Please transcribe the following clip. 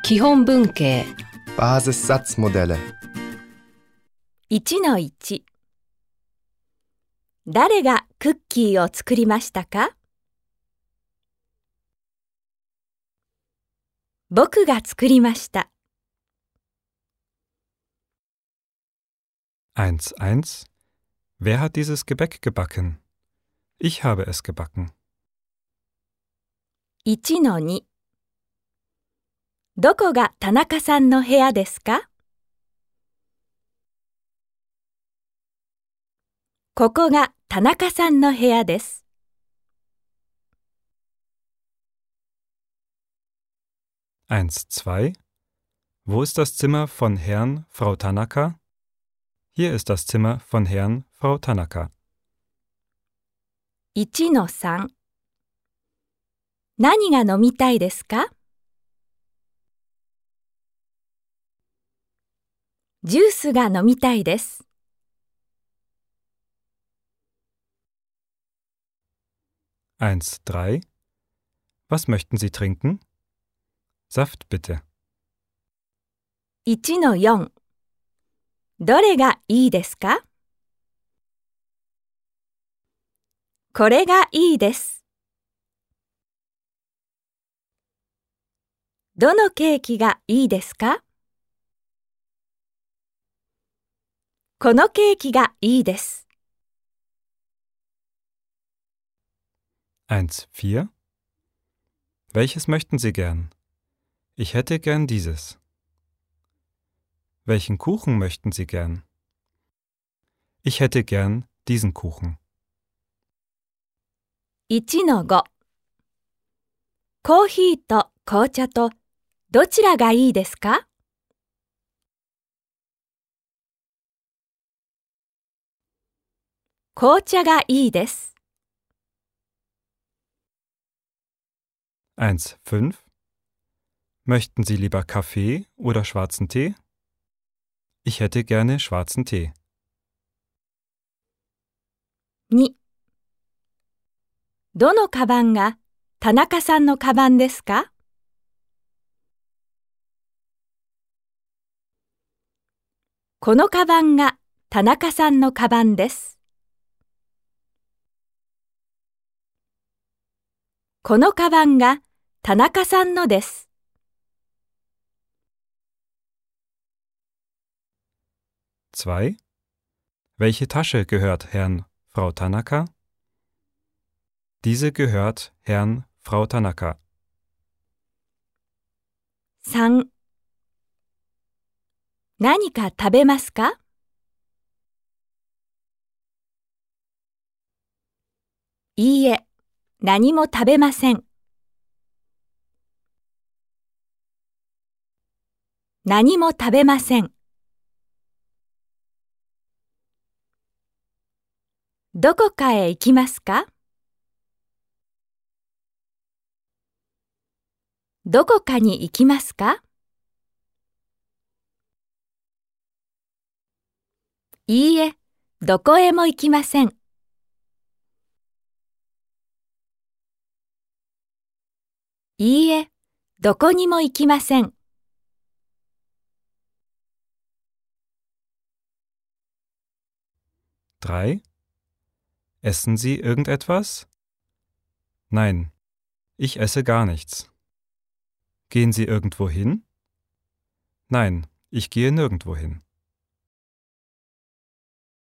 基本文型 Basissatzmodelle 1-1 誰がクッキーを作りましたか？僕が作りました。 1-1 Wer hat dieses Gebäck gebacken? Ich habe es gebacken. 1-2 どこが田中さんの部屋ですか？ここが田中さんの部屋です。 1-2 Wo ist das Zimmer von Herrn, Frau Tanaka? Hier ist das Zimmer von Herrn, Frau Tanaka. 1-3 何が飲みたいですか？ジュースが飲みたいです。 1-3 Was möchten Sie trinken? Saft bitte. 1-4どれがいいですか？これがいいです。どのケーキがいいですか？このケーキがいいです。 1-4 Welches möchten Sie gern? Ich hätte gern dieses. Welchen Kuchen möchten Sie gern? Ich hätte gern diesen Kuchen. 1-5コーヒーと紅茶とどちらがいいですか？紅茶がいいです。 1-5 Möchten Sie lieber Kaffee oder schwarzen Tee? Ich hätte gerne schwarzen Tee. 2どのカバンが田中さんのカバンですか？このカバンが田中さんのカバンです。このカバンが田中さんのです。 2 Welche Tasche gehört Herrn, Frau Tanaka? Diese gehört Herrn, Frau Tanaka. 3何か食べますか？いいえ、何も食べません。何も食べません。どこかへ行きますか？どこかに行きますか？いいえ、どこへも行きません。いいえ、どこにも行きません。 3 Essen Sie irgendetwas? Nein, ich esse gar nichts. Gehen Sie irgendwo hin? Nein, ich gehe nirgendwo hin.